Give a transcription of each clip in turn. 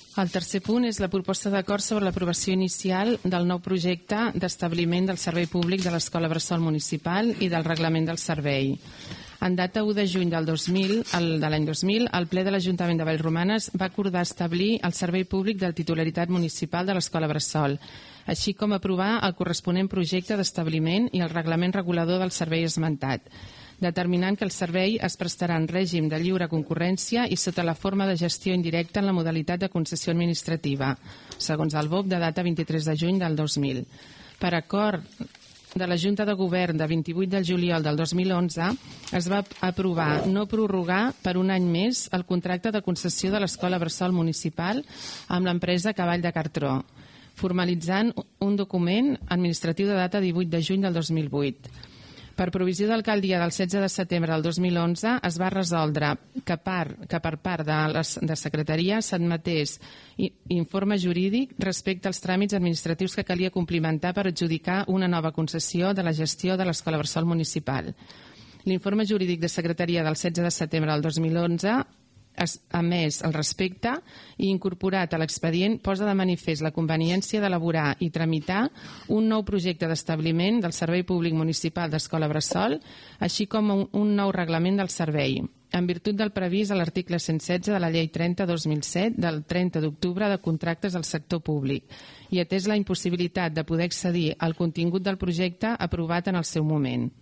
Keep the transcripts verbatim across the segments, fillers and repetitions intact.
El tercer punt és la proposta d'acord sobre l'aprovació inicial del nou projecte d'establiment del servei públic de l'Escola Bressol Municipal i del reglament del servei. En data u de juny del dos mil, el, de l'any dos mil, el ple de l'Ajuntament de Vallromanes va acordar establir el servei públic de titularitat municipal de l'Escola Bressol, així com aprovar el corresponent projecte d'establiment i el reglament regulador del servei esmentat, determinant que el servei es prestarà en règim de lliure concurrència i sota la forma de gestió indirecta en la modalitat de concessió administrativa, segons el B O P de data vint-i-tres de juny del dos mil. Per acord de la Junta de Govern de vint-i-vuit de juliol del dos mil onze, es va aprovar no prorrogar per un any més el contracte de concessió de l'Escola Bressol Municipal amb l'empresa Cavall de Cartró, formalitzant un document administratiu de data divuit de juny del dos mil vuit. Per provisió d'alcaldia del setze de setembre del dos mil onze es va resoldre que, par, que per part de la de secretaria s'admetés informe jurídic respecte als tràmits administratius que calia complimentar per adjudicar una nova concessió de la gestió de l'Escola Bressol Municipal. L'informe jurídic de secretaria del setze de setembre del dos mil onze emès al respecte i incorporat a l'expedient posa de manifest la conveniència d'elaborar i tramitar un nou projecte d'establiment del Servei Públic Municipal d'Escola Bressol, així com un nou reglament del servei, en virtut del previst a l'article cent setze de la Llei trenta dos mil set del trenta d'octubre de contractes del sector públic i atès la impossibilitat de poder accedir al contingut del projecte aprovat en el seu moment.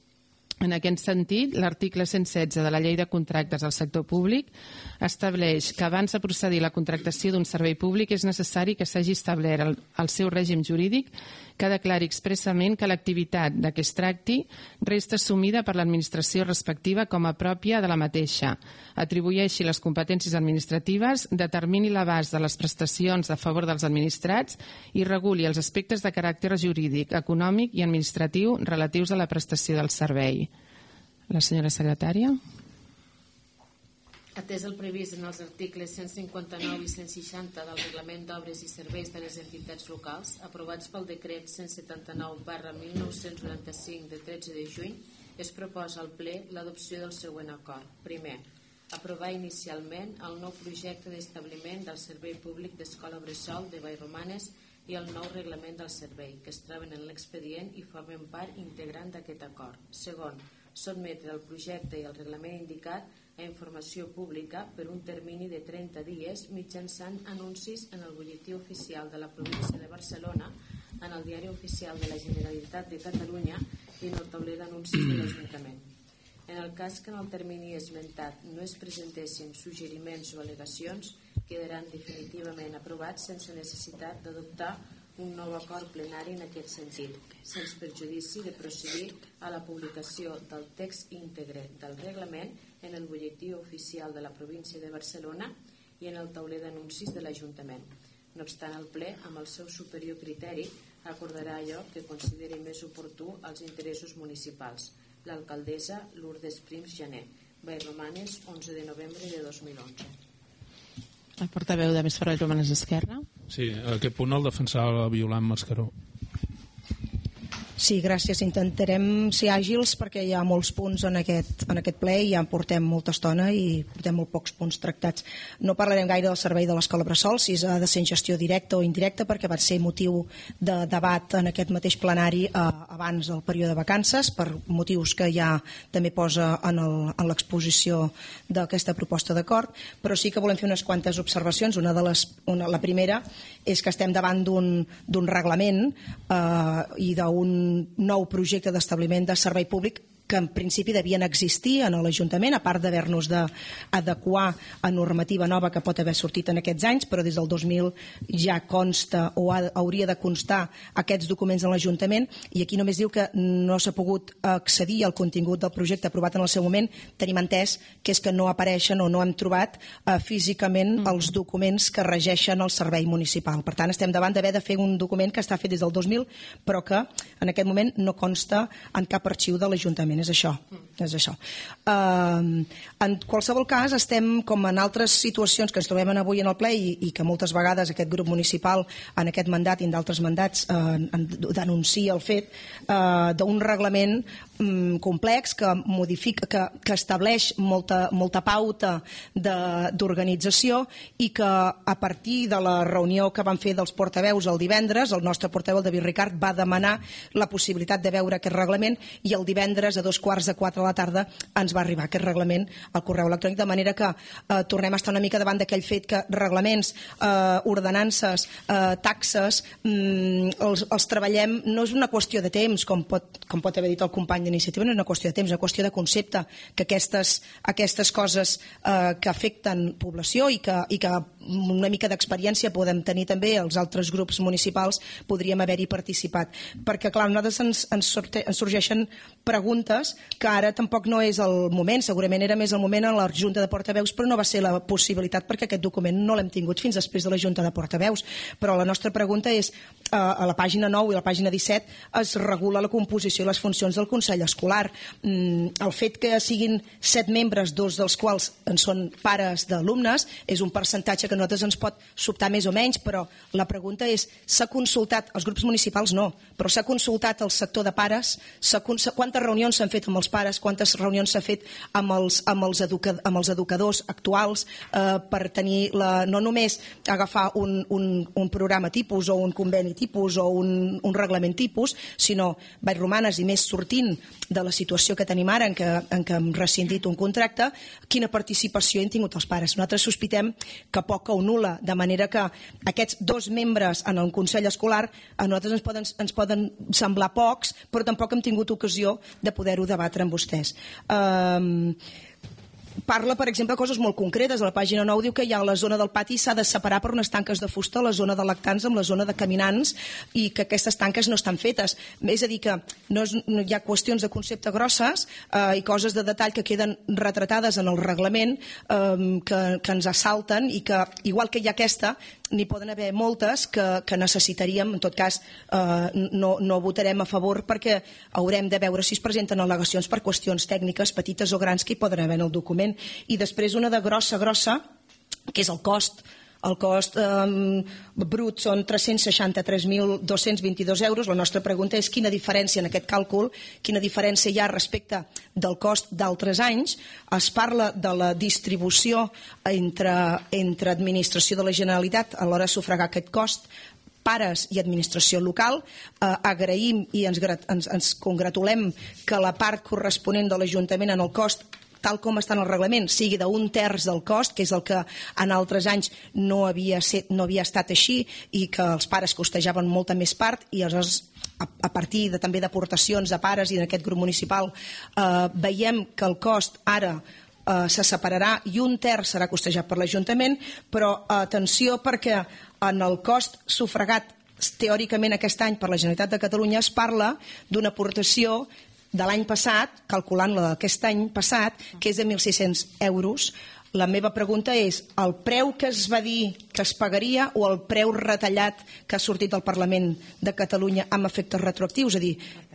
En aquest sentit, l'article cent setze de la Llei de Contractes del Sector Públic estableix que abans de procedir a la contractació d'un servei públic és necessari que s'hagi establert el, el seu règim jurídic que declari expressament que l'activitat de què es tracti resta assumida per l'administració respectiva com a pròpia de la mateixa, atribueixi les competències administratives, determini l'abast de les prestacions a favor dels administrats i reguli els aspectes de caràcter jurídic, econòmic i administratiu relatius a la prestació del servei. La senyora secretària. Atès el previst en els articles cent cinquanta-nou i cent seixanta del Reglament d'Obres i Serveis de les Entitats Locals, aprovats pel decret cent setanta-nou barra mil nou-cents noranta-cinc de tretze de juny, es proposa al ple l'adopció del següent acord. Primer, aprovar inicialment el nou projecte d'establiment del Servei Públic d'Escola Bressol de Vallromanes i el nou reglament del servei, que es troben en l'expedient i formen part integrant d'aquest acord. Segon, sotmetre el projecte i el reglament indicat a informació pública per un termini de trenta dies mitjançant anuncis en el butlletí oficial de la província de Barcelona, en el diari oficial de la Generalitat de Catalunya i en el tauler d'anuncis de l'Ajuntament. En el cas que en el termini esmentat no es presentessin suggeriments o al·legacions, quedaran definitivament aprovats sense necessitat d'adoptar un nou acord plenari en aquest sentit, sense perjudici de procedir a la publicació del text íntegre del reglament en el butlletí oficial de la província de Barcelona i en el tauler d'anuncis de l'Ajuntament. No obstant, el ple, amb el seu superior criteri, acordarà allò que consideri més oportú als interessos municipals. L'alcaldessa Lourdes Prims Jané, Vallromanes, onze de novembre de dos mil onze. El portaveu de Més per Vallromanes Esquerra. Sí, aquest punt el defensava la Violant Mascaró. Sí, gràcies. Intentarem ser àgils perquè hi ha molts punts en aquest, en aquest ple i ja en portem molta estona i portem molt pocs punts tractats. No parlarem gaire del servei de l'Escola Bressol, si ha de ser en gestió directa o indirecta, perquè va ser motiu de debat en aquest mateix plenari eh, abans del període de vacances, per motius que ja també posa en l'exposició d'aquesta proposta d'acord, però sí que volem fer unes quantes observacions. Una de les, una, la primera és que estem davant d'un reglament eh, i d'un nou projecte d'establiment de servei públic que en principi devien existir en l'Ajuntament, a part d'haver-nos d'adequar a normativa nova que pot haver sortit en aquests anys, però des del dos mil ja consta o ha, hauria de constar aquests documents en l'Ajuntament, i aquí només diu que no s'ha pogut accedir al contingut del projecte aprovat en el seu moment. Tenim entès que és que no apareixen o no hem trobat eh, físicament mm. els documents que regeixen el servei municipal. Per tant, estem davant d'haver de fer un document que està fet des del dos mil, però que en aquest moment no consta en cap arxiu de l'Ajuntament. és això. És això. Uh, en qualsevol cas, estem com en altres situacions que ens trobem avui en el ple i, i que moltes vegades aquest grup municipal en aquest mandat i en d'altres mandats uh, denuncia el fet uh, d'un reglament um, complex que modifica, que, que estableix molta, molta pauta d'organització i que a partir de la reunió que van fer dels portaveus el divendres, el nostre portaveu David Ricart va demanar la possibilitat de veure aquest reglament i el divendres a dos quarts de quatre de la tarda ens va arribar aquest reglament al correu electrònic, de manera que eh, tornem a estar una mica davant d'aquell fet que reglaments, eh, ordenances, eh, taxes, mm, els, els treballem, no és una qüestió de temps, com pot, com pot haver dit el company d'iniciativa, no és una qüestió de temps, és una qüestió de concepte, que aquestes, aquestes coses eh, que afecten població i que, i que una mica d'experiència podem tenir també els altres grups municipals, podríem haver-hi participat. Perquè, clar, a nosaltres ens, ens, sorte, ens sorgeixen preguntes que ara tampoc no és el moment, segurament era més el moment a la Junta de Portaveus, però no va ser la possibilitat perquè aquest document no l'hem tingut fins després de la Junta de Portaveus. Però la nostra pregunta és, a la pàgina nou i a la pàgina disset es regula la composició i les funcions del Consell Escolar. El fet que siguin set membres, dos dels quals en són pares d'alumnes, és un percentatge que a nosaltres ens pot sobtar més o menys, però la pregunta és, s'ha consultat, els grups municipals no, però s'ha consultat el sector de pares, quantes reunions s'han fet amb els pares, quantes reunions s'ha fet amb els, amb els, educa, amb els educadors actuals eh, per tenir la, no només agafar un, un, un programa tipus o un conveni tipus o un, un reglament tipus, sinó Vallromanes i més sortint de la situació que tenim ara en què, en què hem rescindit un contracte, quina participació han tingut els pares. Nosaltres sospitem que poca o nul·la, de manera que aquests dos membres en el Consell Escolar a nosaltres ens poden, ens poden semblar pocs, però tampoc hem tingut ocasió de poder-ho debatre amb vostès. Um, Parla, per exemple, de coses molt concretes. A la pàgina nou diu que hi ha la zona del pati s'ha de separar per unes tanques de fusta, la zona de lactants amb la zona de caminants, i que aquestes tanques no estan fetes. És a dir, que no, és, no hi ha qüestions de concepte grosses eh, i coses de detall que queden retratades en el reglament eh, que, que ens assalten i que, igual que hi ha aquesta, n'hi poden haver moltes que, que necessitaríem, en tot cas eh, no, no votarem a favor perquè haurem de veure si es presenten al·legacions per qüestions tècniques petites o grans que hi poden haver en el document. I després una de grossa, grossa, que és el cost. El cost eh, brut són tres-cents seixanta-tres mil dos-cents vint-i-dos euros. La nostra pregunta és quina diferència en aquest càlcul, quina diferència hi ha respecte del cost d'altres anys. Es parla de la distribució entre, entre administració de la Generalitat a l'hora de sufragar aquest cost, pares i administració local. Eh, agraïm i ens, ens, ens congratulem que la part corresponent de l'Ajuntament en el cost, tal com està en el reglament, sigui d'un terç del cost, que és el que en altres anys no havia, set, no havia estat així, i que els pares costejaven molta més part, i aleshores a, a partir de, també d'aportacions de pares i d'aquest grup municipal eh, veiem que el cost ara eh, se separarà i un terç serà costejat per l'Ajuntament, però eh, atenció, perquè en el cost sufragat teòricament aquest any per la Generalitat de Catalunya es parla d'una aportació de l'any passat, calculant-la d'aquest any passat, que és de mil sis-cents euros. La meva pregunta és, el preu que es va dir que es pagaria o el preu retallat que ha sortit del Parlament de Catalunya amb efectes retroactius? És a dir,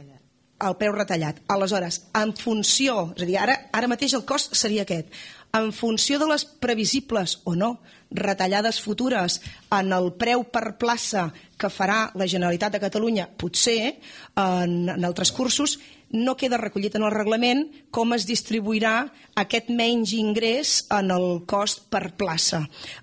el preu retallat. Aleshores, en funció, és a dir, ara, ara mateix el cost seria aquest, en funció de les previsibles o no retallades futures en el preu per plaça que farà la Generalitat de Catalunya, potser en, en altres cursos, no queda recollit en el reglament com es distribuirà aquest menys ingrés en el cost per plaça.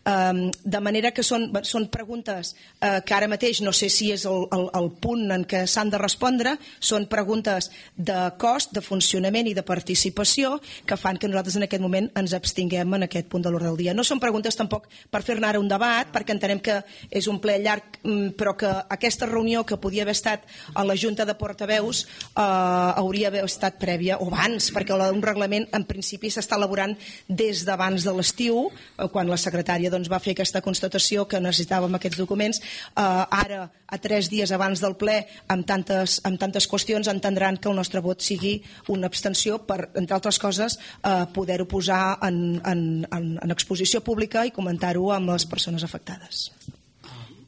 De manera que són, són preguntes que ara mateix no sé si és el, el, el punt en què s'han de respondre, són preguntes de cost, de funcionament i de participació que fan que nosaltres en aquest moment ens abstinguem en aquest punt de l'ordre del dia. No són preguntes tampoc per fer-ne ara un debat, perquè entenem que és un ple llarg, però que aquesta reunió que podia haver estat a la Junta de Portaveus eh, hauria d'haver estat prèvia o abans, perquè un reglament en principi s'està elaborant des d'abans de l'estiu, quan la secretària doncs, va fer aquesta constatació que necessitàvem aquests documents. Eh, ara, a tres dies abans del ple, amb tantes, amb tantes qüestions, entendran que el nostre vot sigui una abstenció per, entre altres coses, eh, poder-ho posar en, en, en, en exposició pública i comentar-ho amb les persones afectades.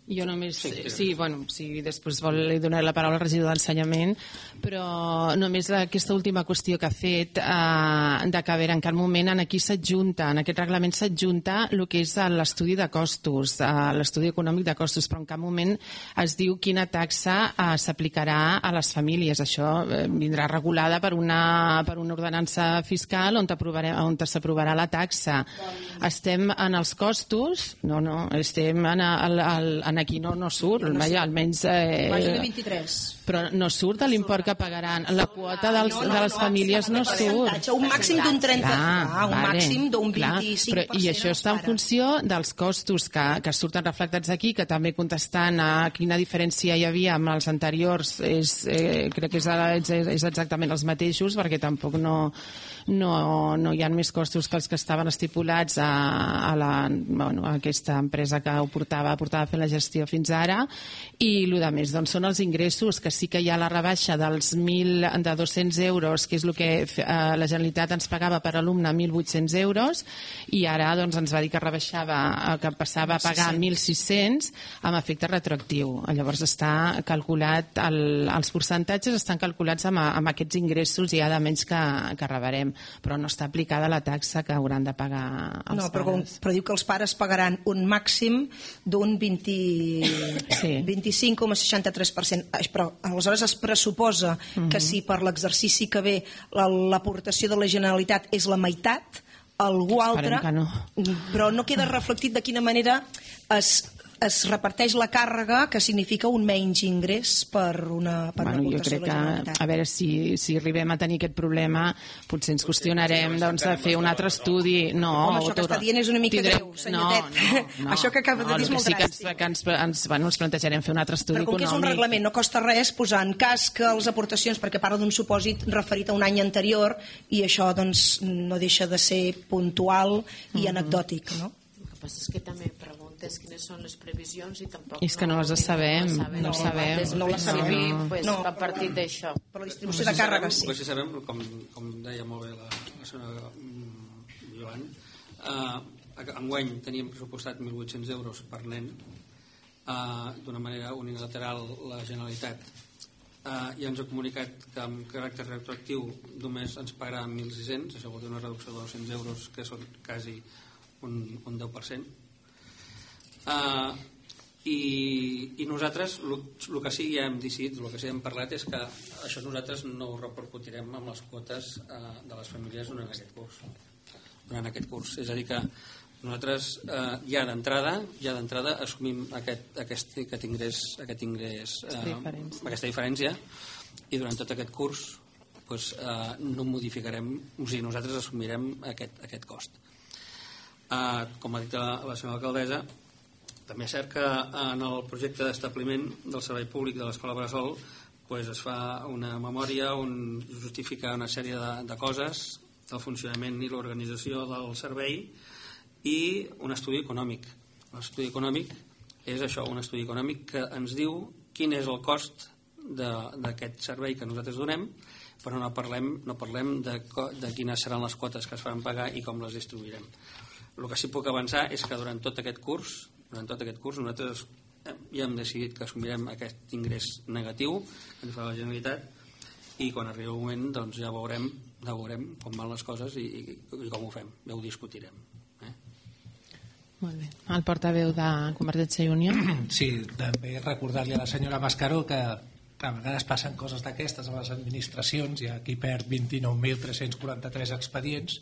Jo només, sí, sí, bueno, si després vol li donaré la paraula al regidor d'Ensenyament, però només aquesta última qüestió que ha fet, eh, de que, a veure, en cap moment en aquí s'adjunta, en aquest reglament s'adjunta el que és l'estudi de costos, eh, l'estudi econòmic de costos, però en cap moment es diu quina taxa eh, s'aplicarà a les famílies. Això eh, vindrà regulada per una, per una ordenança fiscal on s'aprovarà la taxa. Estem en els costos? No, no, estem en el, el, en aquí no, no surt, no vaja, almenys... Eh, Pàgina vint-i-tres. Però no surt de l'import que pagaran. La quota dels, no, no, de les no, famílies no surt. Un màxim d'un trenta, ah, un vale, màxim d'un vint-i-cinc per cent. I això està en funció dels costos que, que surten reflectats aquí, que també contestant a quina diferència hi havia amb els anteriors, és, eh, crec que és, és exactament els mateixos, perquè tampoc no, no, no hi ha més costos que els que estaven estipulats a, a, la, bueno, a aquesta empresa que ho portava, portava fent la gestió fins ara, i el que més doncs, són els ingressos, que sí que hi ha la rebaixa dels mil, de dos-cents euros, que és el que eh, la Generalitat ens pagava per alumne, mil vuit-cents euros, i ara doncs, ens va dir que rebaixava, que passava a pagar mil sis-cents amb efecte retroactiu. Llavors està calculat, el, els percentatges estan calculats amb, amb aquests ingressos i ha de menys que, que rebrem, però no està aplicada la taxa que hauran de pagar els no, però, pares. Però diu que els pares pagaran un màxim d'un vint, sí. vint-i-cinc coma seixanta-tres per cent. Però aleshores es pressuposa uh-huh. que si per l'exercici que ve l'aportació de la Generalitat és la meitat, algú altre, no. però no queda reflectit de quina manera es, es reparteix la càrrega, que significa un menys ingrés per una, per bueno, una jo aportació crec de la Generalitat. Que, a veure, si, si arribem a tenir aquest problema, potser ens qüestionarem doncs, de fer un altre estudi. No, Home, això que està dient és una mica tindrem... greu, senyor Tet. No, no, no. Això que acaba de dir és molt sí dràstic. Que ens, que ens, ens, bueno, ens plantejarem fer un altre estudi econòmic. Però com que és un reglament, no costa res posar en cas que les aportacions, perquè parla d'un supòsit referit a un any anterior, i això doncs, no deixa de ser puntual i anecdòtic, no? El que passa és que també preguntes quines són les previsions i tampoc... És que no les sabem, no les sabem. No les sabem, pues, no. a partir d'això. Per la distribució de càrrega, sí. Si sabem, com, com deia molt bé la, la senyora Joan, eh, enguany teníem pressupostat mil vuit-cents euros per nen, eh, d'una manera unilateral la Generalitat, eh, i ens ha comunicat que amb caràcter retroactiu només ens pagarà mil sis-cents, això vol dir una reducció de dos-cents euros, que són quasi un, un deu per cent. Uh, i, i nosaltres el que sí ja hem decidit, el que sí hem parlat és que això nosaltres no ho repercutirem amb les quotes uh, de les famílies durant aquest curs durant aquest curs, és a dir que nosaltres uh, ja d'entrada ja d'entrada assumim aquest, aquest, aquest ingrés, aquest ingrés uh, diferència. aquesta diferència, i durant tot aquest curs pues, uh, no modificarem, o sigui, nosaltres assumirem aquest, aquest cost. Uh, com ha dit la, la senyora alcaldessa, també és cert que en el projecte d'establiment del servei públic de l'Escola Bressol pues, es fa una memòria on justifica una sèrie de, de coses del funcionament i l'organització del servei i un estudi econòmic. L'estudi econòmic és això, un estudi econòmic que ens diu quin és el cost d'aquest servei que nosaltres donem, però no parlem, no parlem de, de quines seran les quotes que es faran pagar i com les distribuirem. El que sí puc avançar és que durant tot aquest curs durant tot aquest curs nosaltres ja hem decidit que assumirem aquest ingrés negatiu que ens fa la Generalitat i quan arribi el moment doncs ja veurem, ja veurem com van les coses i, i, i com ho fem, ja ho discutirem. Eh? Molt bé. El portaveu de Convergència i Unió. Sí, també recordar-li a la senyora Mascaró que a vegades passen coses d'aquestes a les administracions, hi ha qui perd vint-i-nou mil tres-cents quaranta-tres expedients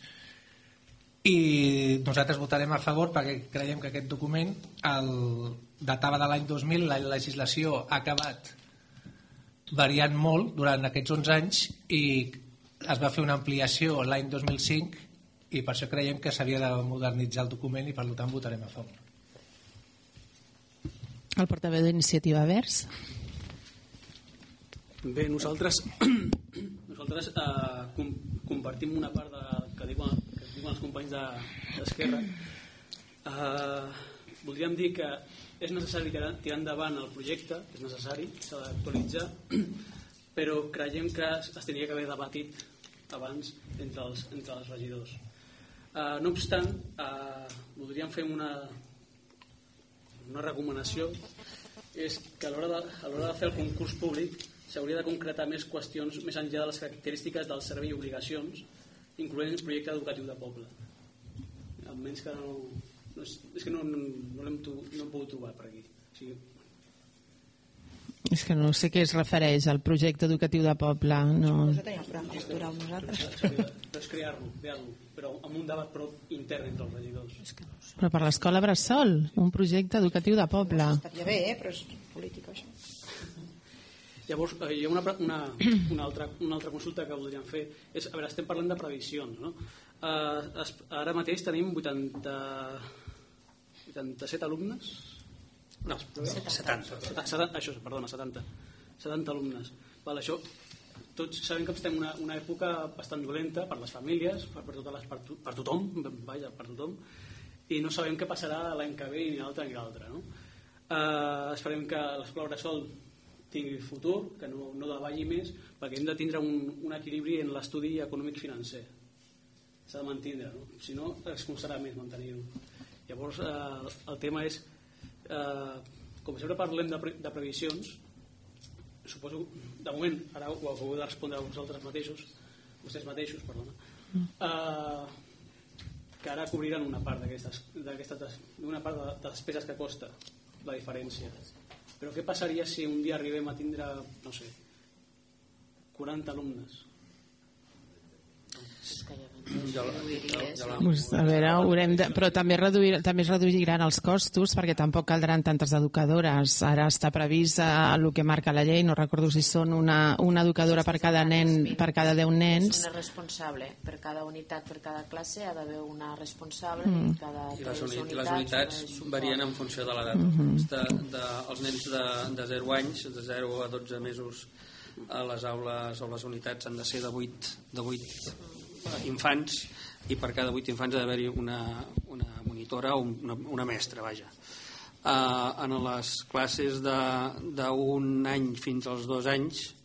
i nosaltres votarem a favor perquè creiem que aquest document el datava de l'any dos mil, la legislació ha acabat variant molt durant aquests onze anys i es va fer una ampliació l'any dos mil cinc i per això creiem que s'havia de modernitzar el document i per tant votarem a favor. El portaveu d'Iniciativa Verds. Bé, nosaltres nosaltres eh, com, compartim una part de, que diuen que diuen els companys d'Esquerra. Eh, voldríem dir que és necessari tirar, tirar endavant el projecte, és necessari, s'ha d'actualitzar, però creiem que es, es tenia que haver debatit abans entre els, entre els regidors. Eh, no obstant, eh, voldríem fer una una recomanació és que a l'hora de, a l'hora de fer el concurs públic s'hauria de concretar més qüestions més enllà de les característiques del servei i obligacions, incloent el projecte educatiu de poble. Almenys que no... no és, és que no, no, no l'hem no hem pogut trobar per aquí. O sigui, és que no sé què es refereix al projecte educatiu de poble. No. Nosaltres tenim el programa electoral, nosaltres. Però és crear-lo, crear-lo, però amb un debat prou intern entre els regidors. És que no sé. Però per l'escola Bressol, un projecte educatiu de poble. Estaria bé, eh? Però és política, això. Llavors, hi ha una, una, una, altra, una altra consulta que voldríem fer. És, a veure, estem parlant de previsions, no? Uh, es, ara mateix tenim vuitanta, vuitanta-set alumnes? No, setanta. setanta. Això, perdona, setanta. setanta alumnes. Val, això, tots sabem que estem en una, una època bastant dolenta per les famílies, per, per, totes les, per, to, per tothom, vaja, per tothom, i no sabem què passarà l'any que ve ni l'altre ni l'altre, no? Uh, esperem que l'escola Bressol tingui futur, que no, no davalli més, perquè hem de tindre un, un equilibri en l'estudi econòmic financer. S'ha de mantindre, no? Si no, es costarà més mantenir-ho. Llavors, eh, el tema és, eh, com sempre parlem de, pre de previsions, suposo, de moment, ara ho heu de respondre a vosaltres mateixos, vostès mateixos, perdona, eh, que ara cobriran una part d'aquestes, una part de, de despeses que costa la diferència. Però què passaria si un dia arribem a tindre, no sé, quaranta alumnes? A veure, haurem de, però també, reduir, també es reduiran els costos perquè tampoc caldran tantes educadores. Ara està previst el que marca la llei, no recordo si són una, una educadora per cada nen, per cada deu nens. Una responsable per cada unitat, per cada classe ha d'haver una responsable mm. cada I les, uni unitats, les unitats varien en funció de l'edat. Mm -hmm. de, de, els nens de, de zero anys, de zero a dotze mesos a les aules o les unitats han de ser de vuit, de vuit infants, i per cada vuit infants ha d'haver-hi una, una monitora o una, una mestra, vaja. Uh, en les classes d'un any fins als dos anys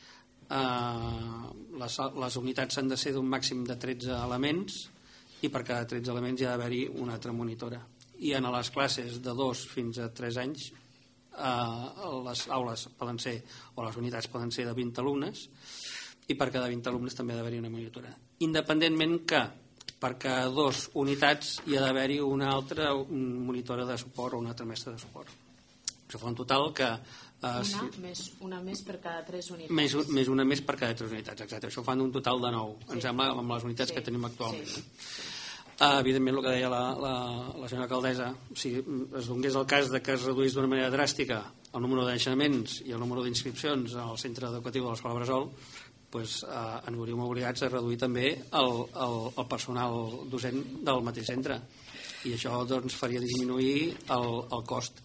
uh, les, les unitats han de ser d'un màxim de tretze elements, i per cada tretze elements hi ha d'haver-hi una altra monitora. I en les classes de dos fins a tres anys uh, les aules poden ser, o les unitats poden ser de vint alumnes, i per cada vint alumnes també ha d'haver-hi una monitora, independentment que per cada dues unitats hi ha d'haver-hi una altra monitora de suport o una altra mestra de suport. Això fa un total que Uh, una, si... més, una més per cada tres unitats. Més, més una més per cada tres unitats, exacte. Això fan un total de nou, sí. Em sembla, amb les unitats sí. que tenim actualment. Sí. Uh, evidentment, el que deia la, la, la senyora alcaldessa, si es donés el cas de que es reduís d'una manera dràstica el número de naixements i el número d'inscripcions al centre educatiu de l'Escola Bressol, pues, uh, ens hauríem obligats a reduir també el, el, el personal docent del mateix centre, i això doncs, faria disminuir el, el cost.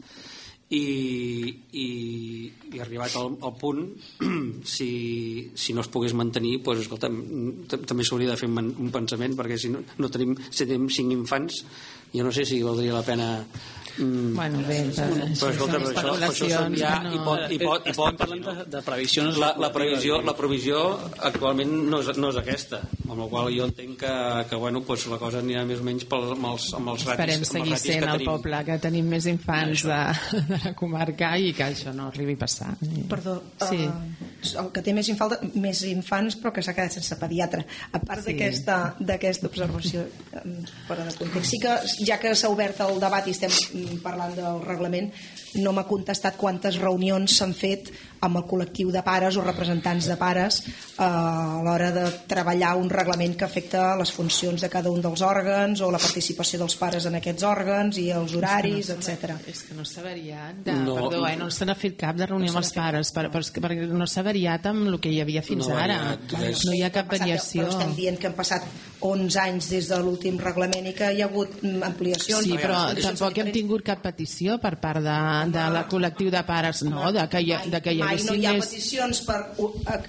I, i, i arribat al, al punt, si, si no es pogués mantenir, doncs, escolta, també s'hauria de fer un, un pensament, perquè si no, no tenim, si tenim cinc infants, jo no sé si valdria la pena. Mm. Bueno, bé, però, però escolta, però això, però això són ja no... hipot, hipot, estem parlant de, de previsions. La, la, previsió, la previsió actualment no és, no és aquesta, amb la qual jo entenc que, que bueno, pues la cosa anirà més o menys pel, amb els, amb els ratis. Esperem seguir ratis sent el tenim. Poble que tenim més infants de, de la comarca i que això no arribi a passar. Perdó, sí. uh, el que té més, infalta, més infants però que s'ha quedat sense pediatre, a part sí. d'aquesta observació fora de context. Sí que ja que s'ha obert el debat i estem parlant del reglament, no m'ha contestat quantes reunions s'han fet amb el col·lectiu de pares o representants de pares eh, a l'hora de treballar un reglament que afecta les funcions de cada un dels òrgans o la participació dels pares en aquests òrgans i els horaris, etcètera. És que no s'ha variat de, no, perdó, eh, no se n'ha fet cap de reunió no amb els pares per, per, perquè no s'ha variat amb el que hi havia fins no, ara variat, no hi ha cap variació. Però estem dient que han passat onze anys des de l'últim reglament i que hi ha hagut ampliacions. Sí, però tampoc hem tingut cap petició per part de, de la col·lectiu de pares, no, de que hi, de que hi mai no hi ha més... peticions per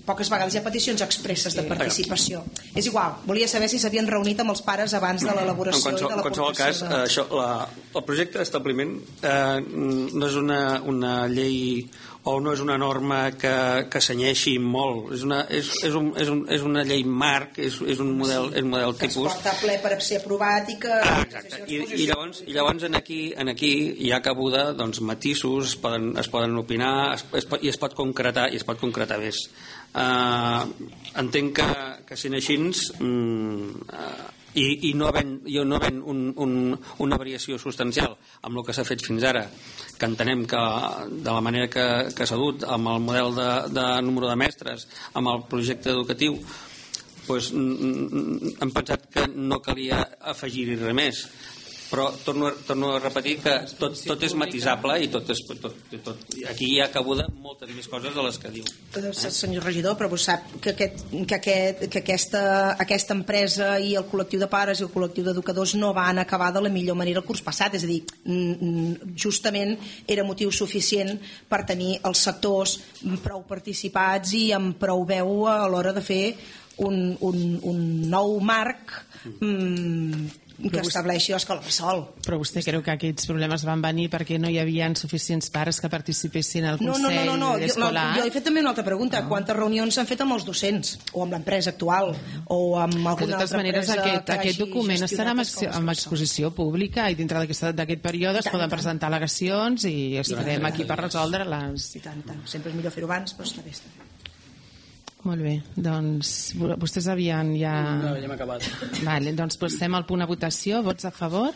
poques vegades hi ha peticions expresses de participació. És igual, volia saber si s'havien reunit amb els pares abans de l'elaboració i de l'aportació. En qualsevol cas, de... això, la, el projecte d'establiment eh, no és una, una llei o no és una norma que, que senyeixi molt, és una, és, és un, és un, és una llei marc, és, és un model, és un model que tipus. Que es porta ple per ser aprovat i que... Ah, exacte, I, i llavors, i llavors en, aquí, en aquí hi ha cabuda doncs, matisos, es poden, es poden opinar es, es pot, i es pot concretar i es pot concretar més. Uh, entenc que, que sent així mm, uh, i, i no havent, jo no havent un, un, una variació substancial amb el que s'ha fet fins ara, que entenem que de la manera que, que s'ha dut amb el model de, de número de mestres, amb el projecte educatiu, doncs, hem pensat que no calia afegir-hi res més. Però torno, torno a repetir que tot, tot és matisable i tot és, tot, tot, aquí hi ha cabuda moltes més coses de les que diu. Eh? Senyor regidor, però vostè sap que, aquest, que, aquest, que aquesta, aquesta empresa i el col·lectiu de pares i el col·lectiu d'educadors no van acabar de la millor manera el curs passat, és a dir, justament era motiu suficient per tenir els sectors prou participats i amb prou veu a l'hora de fer un, un, un nou marc mm, que estableixi l'escola bressol. Però vostè creu que aquests problemes van venir perquè no hi havia suficients pares que participessin al no, Consell no, no, no, no. escolar? Jo, jo he fet també una altra pregunta. Ah. Quantes reunions s'han fet amb els docents? O amb l'empresa actual? O amb alguna de totes altra maneres, empresa aquest, que aquest document estarà amb, amb exposició pública i dintre d'aquest període es poden presentar al·legacions i estarem aquí per resoldre-les. I tant, tant. Sempre és millor fer-ho abans, però està bé, està bé. Molt bé, doncs vostès havien ja... No, ja hem acabat. Vale, doncs passem al punt a votació. Vots a favor?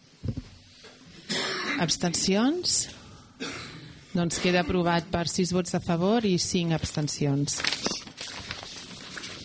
Abstencions? Doncs queda aprovat per sis vots a favor i cinc abstencions.